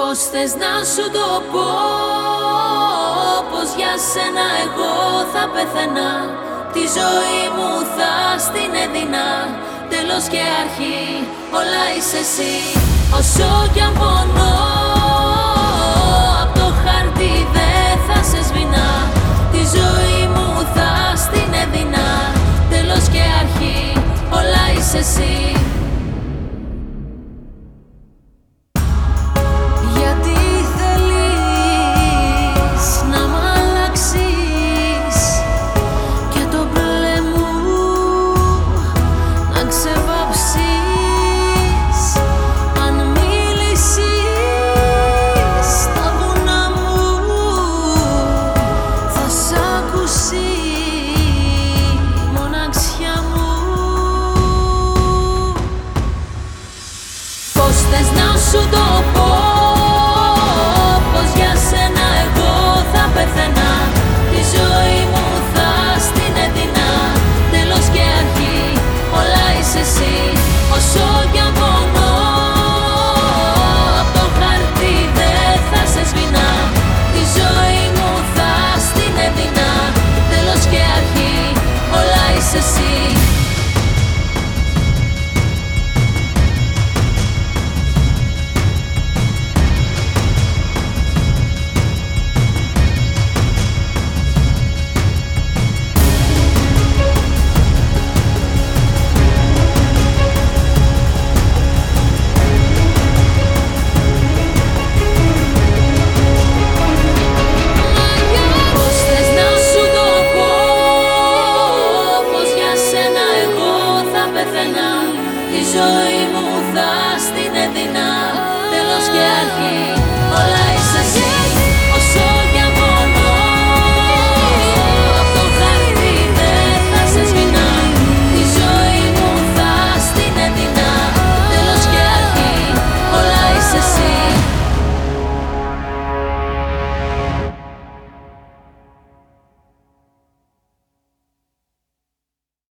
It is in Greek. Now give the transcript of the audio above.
Πώς θες να σου το πω, πως για σένα εγώ θα πεθαίνα, τη ζωή μου θα στην έδινα, τέλος και αρχή όλα είσαι εσύ. Όσο κι αν πονώ, απ' το χαρτί δεν θα σε σβηνά, τη ζωή μου θα στην έδινα, τέλος και αρχή όλα είσαι εσύ.